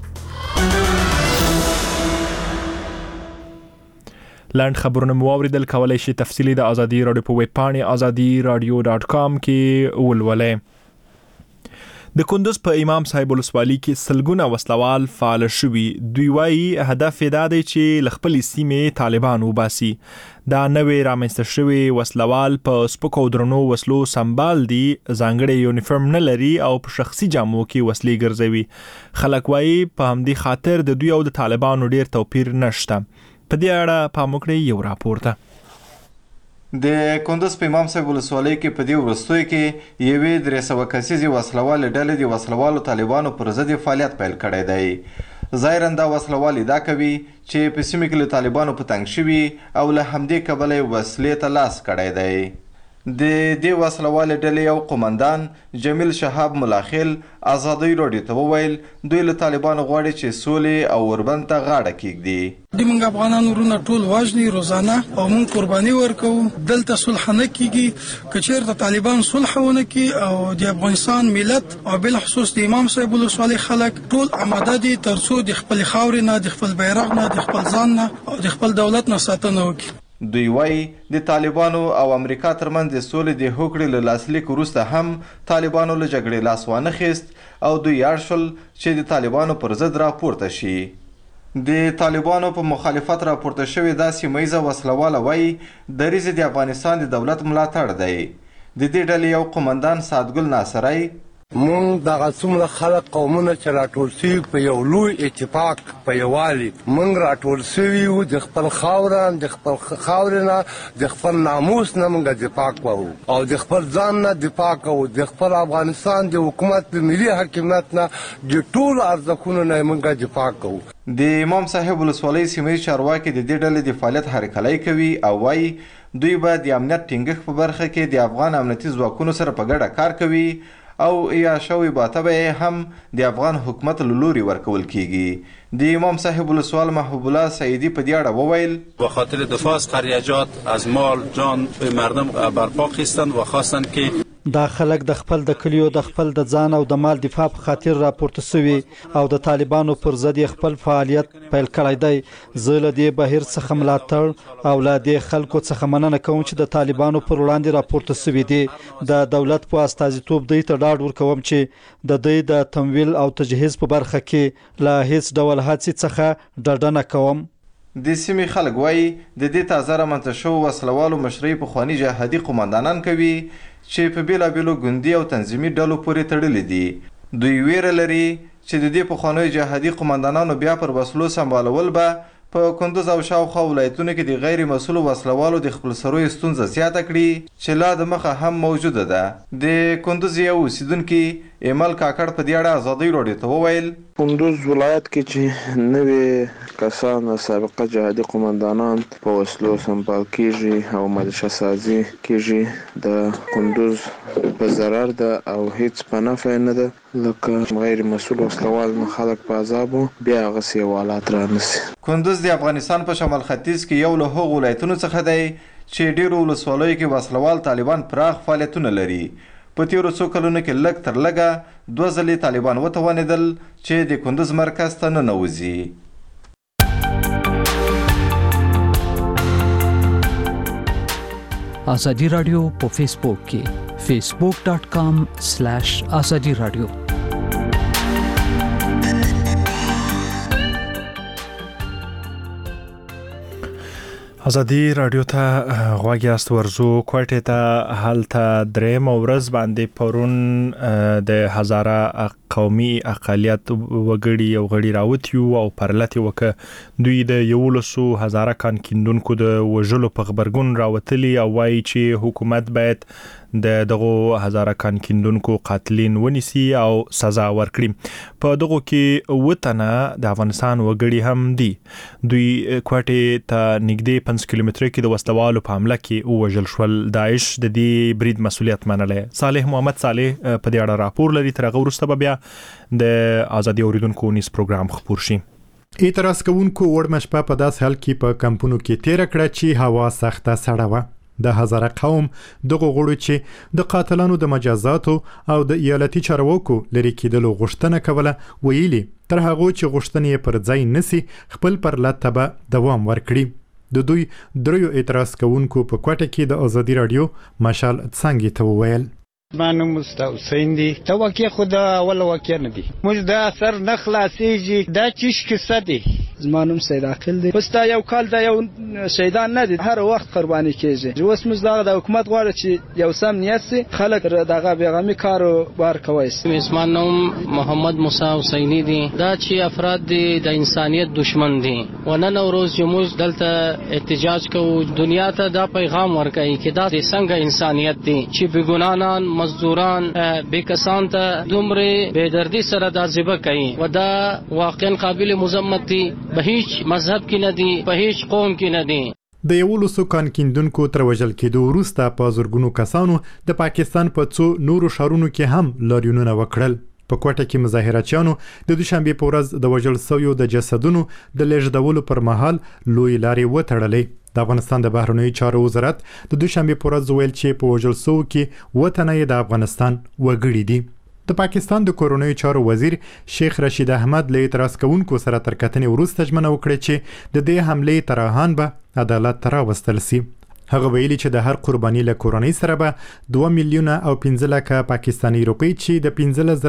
[SPEAKER 1] لاند خبرونه مو اوریدل، کولای شي تفصیلی د ازادي رادیو په ویب پاڼه azadi.radio.com کې ولولئ. د کندوز په امام صاحب ولسوالۍ کې سلګونه وسلوال فعال شوي. دوی وایي هدف دا دی چې خپل سیمې طالبان وباسي. دا نوې رامنځته شوي وسلوال په سپکو درنو وسلو سمبال دي، ځانګړي یونیفورم نه لري او په شخصي جامو کې وسلې ګرځوي. خلک وایي په همدې خاطر د دوی او د طالبانو ډیر توپیر نشته. په دې اړه پام وکړئ یو راپور ته.
[SPEAKER 3] د کندوز په امام صاحب ولسوالۍ کې په دې وروستیو کې یوې 300 کسیزې وسلوالې ډلې د وسلوالو طالبانو پر ضد فعالیت پیل کړی دی. ظاهراً دا وسلوال ادعا کوي چې په سیمه کې له طالبانو په تنګ شوي او له همدې کبله وسلې ته لاس کړی دی. د دې وسلوالې ډلې یو قومندان جمیل شهاب ملاخیل ازادي رادیو ته وویل دوی له طالبانو غواړي چې سولې او اوربند ته غاړه کېږدي.
[SPEAKER 4] د موږ افغانانو ورونه ټول واجني روزانه او موږ قرباني ورکوو. دلته صلح نه کېږي که چېرته طالبان صلح ونه کړي او د افغانستان ملت او بالخصوص د امام صاحب ولسوالۍ خلک ټول آماده دي تر څو د خپل خاورې نه، د خپل بیرغ نه، د خپل ځان نه او د خپل دولت نه ساتنه وکړي.
[SPEAKER 3] دوی وایي د طالبانو او امریکا ترمنځ د سولې د هوکړې له لاسلیک وروسته هم طالبانو له جګړې لاس وانه خیست او دوی اړ شول چې د طالبانو پر ضد راپورته شي. د طالبانو په مخالفت راپورته شوې دا سیمه ییزه وسلواله وایي دریځ د افغانستان د دولت ملاتړ دی. د دې ډلې یو قومندان سعدګل ناصری
[SPEAKER 6] مونږ دغه څومره خلک قومونه چې راټول شوي په یو لوی اتفاق په یووالي مونږ راټول شوي یو د خپل خاورې نه د خپل ناموس نه مونږ دفاع کوو او د خپل ځان نه دفاع کوو د خپل افغانستان د حکومت د ملي حاکمیت نه د ټولو ارزښتونو نه مونږ دفاع کوو.
[SPEAKER 3] د امام صاحب ولسوالۍ سیمه چارواکي د دې ډلې د فعالیت هرکلی کوي او وايي دوی به د امنیت ټینګښت په برخه کې د افغان امنیتي ځواکونو سره په ګډه کار کوي او یا شوی باته به هم د افغان حکومت له لوري ورکول کیږي. د امام صاحب ولسوال محبوب الله سعیدی په دې اړه وویل
[SPEAKER 7] به خاطر دفاع از قریجات از مال جان به مردم برپا خواستند و خواستند که
[SPEAKER 8] دا خلک د خپل د کلیو د خپل د ځان او د مال دفاع په خاطر راپورته سوي او د طالبانو پر ضد خپل فعالیت پیل کړی دی. زه له دې بهیر څخه ملاتړ او له دې خلکو څخه مننه کوم چې د طالبانو پر وړاندې راپورته سوي دي. د دولت په استازیتوب دوی ته ډاډ ورکوم چې د دوی د تمویل او تجهیز په برخه کې له هیڅ ډول هڅې څخه ډډه نه کوم.
[SPEAKER 3] د سیمې خلک وایي د دې تازه رامنځته شوو وسلوالو مشري پخواني جهادي قومندانان کوي چې په بیلابیلو ګوندي او تنظیمي ډلو پورې تړلي دي. دوی ویره لري چې د دې پخوانیو جهادي قومندانانو بیا پر وسلو سمبالول به په کندوز او شاوخوا ولایتونو کې د غیر مسؤلو وسلوالو د خپلسروي ستونزه زیاته کړي چې لا د مخه هم موجوده ده. د کندوز یو اوسیدونکي ایمل کاکړ په دې اړه ازادۍ راډیو ته وویل
[SPEAKER 24] کندوز ولایت کې چې نوې کسان سابقه جهادي قومندانان په وسلو سمبال کیږي او ملشه سازي کیږي د کندوز په ضرر ده او هیڅ په نفع نه ده لکه غیر مسؤل وسلوال خلک په عذابو بیا هغسې حالات رانسي.
[SPEAKER 3] کندوز د افغانستان په شمال ختیځ کې یو له هغو ولایتونو څخه دی چې ډیرو ولسوالیو کې وسلوال طالبان پراخ فعالیتونه لري. په تیرو څو کلونو کې لږ تر لږه 2 ځلې طالبان وتوانېدل چې د کندوز مرکز ته ننوځي.
[SPEAKER 25] ازادي رادیو په فیسبوک کې facebook.com/azadi radio.
[SPEAKER 1] ازادي رادیو ته غوږ یاست. ورزو کوټه ته هلته درېم ورځ باندې پرون د هزاره قومي اقالیت وګړي او غړي راوتیو او پرلته وک دوی د 11,000 کان کیندونکو د وژلو په خبرګون راوتلی او وايي چې حکومت باید دغه هزاره کان کیندونکو قاتلین ونیسي او سزا ورکړي. په دغه کې وطنه د افغانستان وګړي هم دي. دوی کوټه ته نږدې 5 کیلومتره کې د وسلوالو په حمله کې وژل شول. داعش د دې برید مسؤلیت منلې. صالح محمد صالح په دې اړه راپور لري. تر هغه وروسته بیا د ازادي اوریدونکو نیس پروګرام خبر شي.
[SPEAKER 26] اعتراض کوونکو وړمه شپه په داس حال کې په کمپونو کې تیر کړه چې هوا سخته سړه وه. د هزاره قوم دغه غړو چې د قاتلانو د مجازاتو او د ایالتي چارواکو لري کېدلو غوښتنه کوله ویلي تر هغه چې غوښتنې پر ځای نسی خپل پرلته به دوام ورکړي. د دوی دریو اعتراض کوونکو په کوټه کې د ازادي رادیو مشال څنګه ته وویل
[SPEAKER 27] مانو مستوسین دي دا واقع خدا اول واقع نه دي موږ دا اثر نه خلاصيږي دا چیش کیسه دي. زمانم سید عاقل دي پستا یو کال دا یو شهیدان نه دي هر وخت قرباني کیږي. اوس موږ د حکومت غواړي چې یو سم نیت سي خلک دغه بیغمي کارو بار کوي.
[SPEAKER 28] اسمان نوم محمد موسی حسینی دي. دا چې افراد دي د انسانيت دشمن دي. ونن روز موږ دلته احتجاج کوو دنیا ته دا پیغام ورکړي چې دا څنګه انسانيت دي چې بګونانان مزدوران بیکسان ته دومره بیدردی سره دا ذبح کوي و دا واقعا قابل مذمت دي. به هیڅ مذهب کې نه دي په هیڅ قوم کې نه دي.
[SPEAKER 26] د 1100 کان کیندونکو تر وژل کېدو وروسته په زورګونو کسانو د پاکستان په څو نورو ښارونو کې هم لاریونونه وکړل. په کوټه کې مظاهراتچیانو د دوشنبه په ورځ د وژل شویو د جسدونو د لیږدولو پر مهال لوی لارې وتړلې. د افغانستان د بهرنیو چارو وزارت د دوشنبه په ورځ ویل چې په وژل شوو کې وطنه د افغانستان وګړي دي. د پاکستان د کورونیو چارو وزیر شیخ رشید احمد له اعتراض کوونکو سره تر کتنې وروسته ژمنه وکړه چې د دې حملې ترهان به عدالت ته راوستل شي. هغه ویلي چې د هر قرباني له کورنۍ سره به 2 میلیونه او 15 لکه پاکستاني روپۍ چې د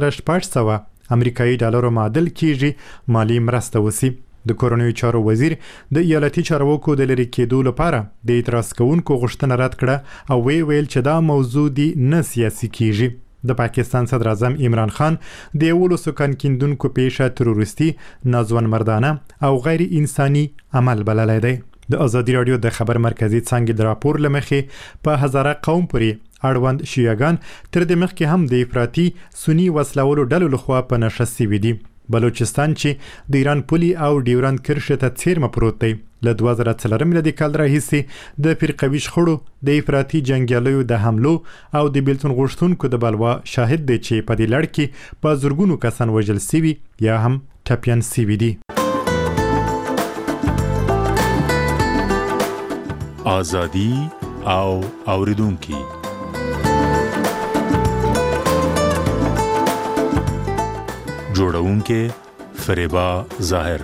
[SPEAKER 26] 15,600 امریکایي ډالرو معادل کیږي مالی مرسته وسی. د کورنیو چارو وزیر د ایالتي چارواکو د لری کېدو لپاره د اعتراض کوونکو غوښتنه رد کړه او ویل چې دا موضوع دی نه سیاسي کیږي. د پاکستان صدر اعظم عمران خان د 11 کن کیندونکو پیښه تروریستي، ناځوان مردانه او غیر انساني عمل بللی دی. د ازادي رادیو د خبر مرکزی څنګه د راپور لمخې په هزاره قوم پورې اړوند شیعاګان تر د مخکې هم د افراطي سنی وسلوالو ډلو لخوا په نشست شوي دي. بلوچستان چې د ایران پولي او ډیورند کرښې ته څیرمه پروت دی، له 2004 میلادي کال راهیسې د فرقوي شخړو، د افراطي جنګیالیو د حملو او د بیلتون غوښتونکو د بلوا شاهد دی چې په دې لړ کې په زرګونو کسان وژل سوي یا هم ټپیان سوي دي.
[SPEAKER 5] آزادي او اوریدونکي جوړونکي فریبا ظاهر.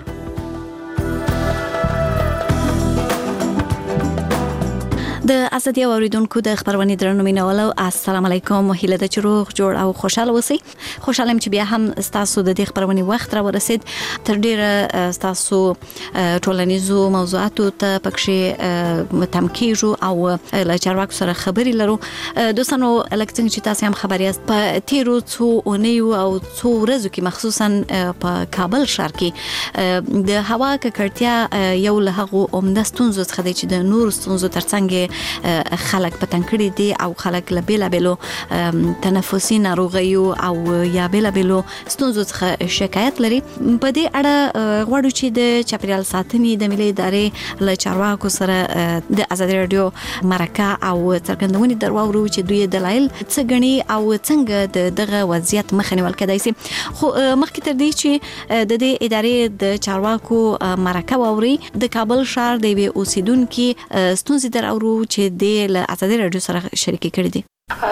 [SPEAKER 19] د ازادي اوریدونکو د خبرونه درنو مینوالو السلام علیکم، هیله ده چې روغ جوړ او خوشاله اوسئ. خوشاله یم چې بیا هم تاسو د دې خبرونه وخت را ورسید. تر ډیره تاسو ټولنیزو موضوعاتو ته پکې تمکیږو او له چارواکو سره خبرې لرو. دوستانو الکترنګ چې تاسو هم خبري است په تیرو څو اونیو او څو ورځو کې مخصوصا په کابل ښار کې د هوا ککړتیا یو له هغو عمده ستونزو څخه دی چې د نور ستونزو ترڅنګ خلک په تنګړي دي او خلک له بیلابلو تنفسي ناروغیو او یا بیلابلو ستونزو څخه شکایت لري. په دې اړه غواړو چې د چاپیریال ساتنې د ملي ادارې له چارواکو سره د ازادي رادیو مرکه او څرګندونې درواورو چې دوی دلایل څه غني او څنګه دغه وضعیت مخه نیول کېدای شي. خو مخکې تر دې چې د دې ادارې د چارواکو مرکه واوري، د کابل ښار د وی اوسیدونکو ستونزې دراورو چې د له ازادي رادیو سره شریکي کړې دي.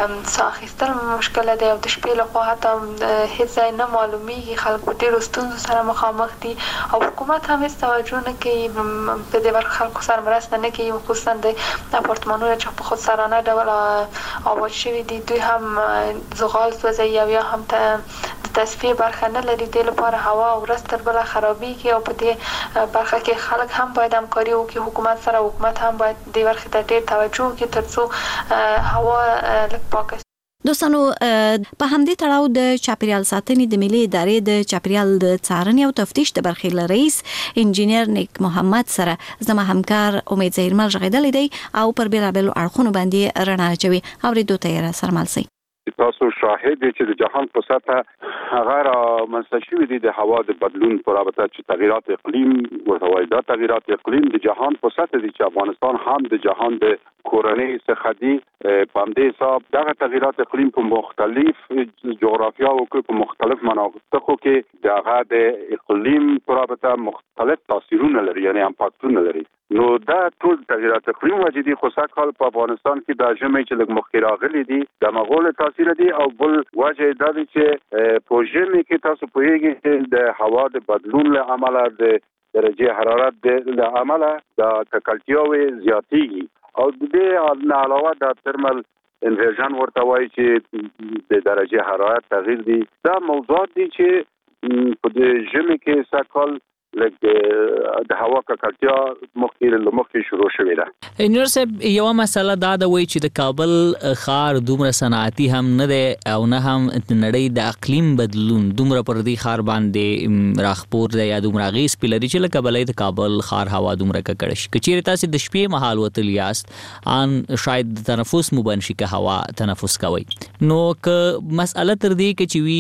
[SPEAKER 10] ساخستل مشکل دی او د شپې له خوا حتی هیڅ ځای نه معلومیږي، خلک په ډېرو ستونزو سره مخامخ دي او حکومت هم هیڅ توجه نه کوي په دې برخه، خلکو سره مرسته نه کوي، خصوصا د اپارتمانونو چې په خودسرانه ډول آباد شوي دي دوی هم زغال سوځوي او یا هم د تصفیې برخه نه لري. د لپاره هوا او ورځ تر بله خرابېږي او په دې برخه کې خلک هم باید همکاري وکړي حکومت سره. حکومت هم باید دې برخې ته ډېر توجه وکړي تر څو هوا
[SPEAKER 19] دوستانو په همدې تړاو د چاپیریال ساتنې د ملي ادارې د چاپیریال د څارنې او تفتیش د برخې رئیس انجینیر نیک محمد سره زما همکار امید زهیرمل ژغېدلی دی او پر بیلابلو اړخونو باندې رڼا اچوي. اورېدو ته یې راسره مل شئ.
[SPEAKER 11] تاسو شاهد دي چې د جهان په سطح هغه رامنځته شوي دي د هوا د بدلون په رابطه چې تغیرات اقلیم ورته وایي. دا تغیرات اقلیم د جهان په سطح دي چې افغانستان هم د جهان د کورنۍ څخه دي. په همدې حساب دغه تغیرات اقلیم په مختلف جغرافیاو کې په مختلف مناطقو کې دغه د اقلیم په رابطه مختلف تاثیرونه لري، یعنی امپاکتونه لري. نو دا ټول تغیرات اقلیم وجې دي. خو سږکال په افغانستان کې د ژمي چې لږ مخکې راغلي دي د مغول تاثیر دي او بل وجه دا دی چې په ژمي کې تاسو پوهیږئ د هوا د بدلون له امله د درجه حرارت له امله د ککړتیاوې زیاتېږي او د دې نه علاوه د ترمل انورژن ورته وایي چې د درجه حرارت تغییر دي. دا موضوعات دي چې په د ژمي کې سږکال لکه د هوا ککړتیا مخکې شروع شوې ده.
[SPEAKER 12] انجینر صاحب یو مسله دا د وای چې د کابل ښار دومره صنعتي هم نه دی او نه هم د نړۍ د اقلیم بدلون دومره پر دې ښار باندې راخپور دی یا دومره غیس پلري چې لکه بلې د کابل ښار هوا دومره ککړ شي. کچېرې تاسو د شپې مهال وتلی یاست ان شاید تنفس مو بن شي که هوا تنفس کوي. نو که مسأله تر دې کې چې وی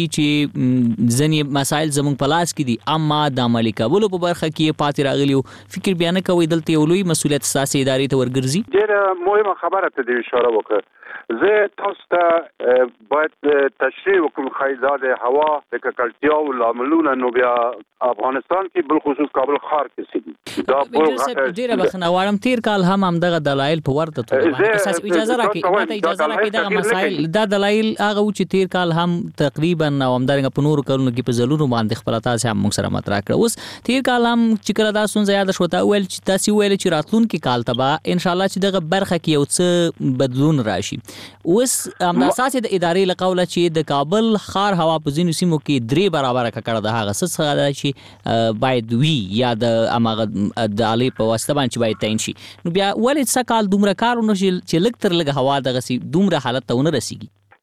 [SPEAKER 12] چې ځنې مسایل زموږ په لاس کې دي اما د عملي کولو په برخه کې پاتې راغلیو فکر بیان کوي دلته یو لوی مسولیت ساسي ادارې ته ورګرځي.
[SPEAKER 11] ډېره مهمه خبره ته دې اشاره وکړه. زه تاسو ته باید تشریح وکړم خیزه د هوا د ککړتیا او لاملونه نو بیا افغانستان کې بل خصوص کابل ښار کې سي دا
[SPEAKER 12] ډېره بخنه غواړم تیر کال هم دغه دلایل په ورته توګه اجازه راکړئ دغه مسایل دا دلایل هغه چې تیر کال هم تقریبا او همدارنګه په نورو کلونو کې په زلونو باندې خپل تاسو هم موږ سره مطرح کړ. اوس تیر کال هم چې کله دا ستونزه یاد شوه تا ویل چې تاسو ویل چې راتلونکي کال ته به ان شاء الله چې دغه برخه کې یو څه بدلون راشي. اوس هم اساس د ادارې له قوله چې د کابل ښار هوا په ځینو سیمو کې 3 برابر ککړه ده هغه څه ده چې باید وی یا د امغه د علي په واسطه باندې باید تعین شي. نو بیا ولې څه کال دومره کارونه چې لږ تر لږ هوا دغه سي دومره حالت ته ونه رسیږي.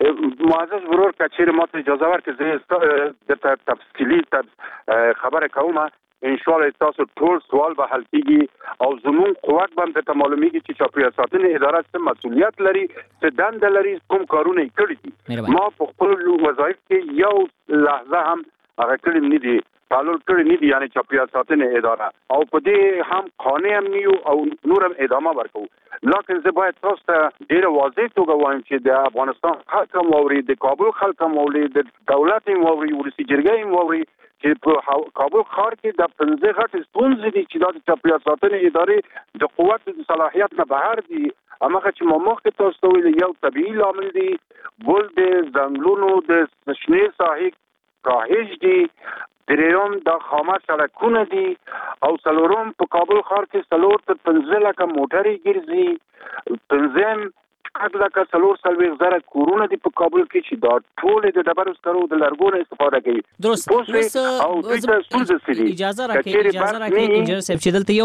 [SPEAKER 11] معزز ورور کچیر ما ته اجازه ورکړي زه د تفصیلی خبره کوم ان شاء الله تاسو ټول سوال به حل کیږي او زمون قوت باندې ته معلومیږي چې چاپیریال ساتنې اداره څه مسؤلیت لري څه دنده لري کوم کارونه کړی دي ما په خپل وظایف کې یو لحظه هم هغه کړی نه دي تعلل کړی نه دي یعنی چاپیریال ساتنې اداره او په دې هم قانون هم نیو او نورم ادامه ورکو لکه زه باید تاسو ته ډیر واضح توګه وایم چې د افغانستان خلک هم ووري د کابل خلک هم ووري د دولت هم ووري ولسی جرګې هم ووري چې په کابل ښار کې د 15 غټ ستونزې دي چې د چاپیریال ساتنې ادارې د قوت د صلاحیت نه بهر دي اماخه چې مخکې تاسو ویل یو طبيعي لامل دي بل د ځنګلونو د شنې ساحې کاهش دي درېیم د خامه سړکونه دي او څلورم په کابل ښار کې 3 تر 15 لکه موټرې ګرځي پنځم لکه 4 کورونه دي په کابل کې چې دا ټول د ډبرو سکرو د لرګونو استفاده کوي
[SPEAKER 12] درست او
[SPEAKER 11] اجازه راکړئ
[SPEAKER 12] انجنیر صاحب چې دلته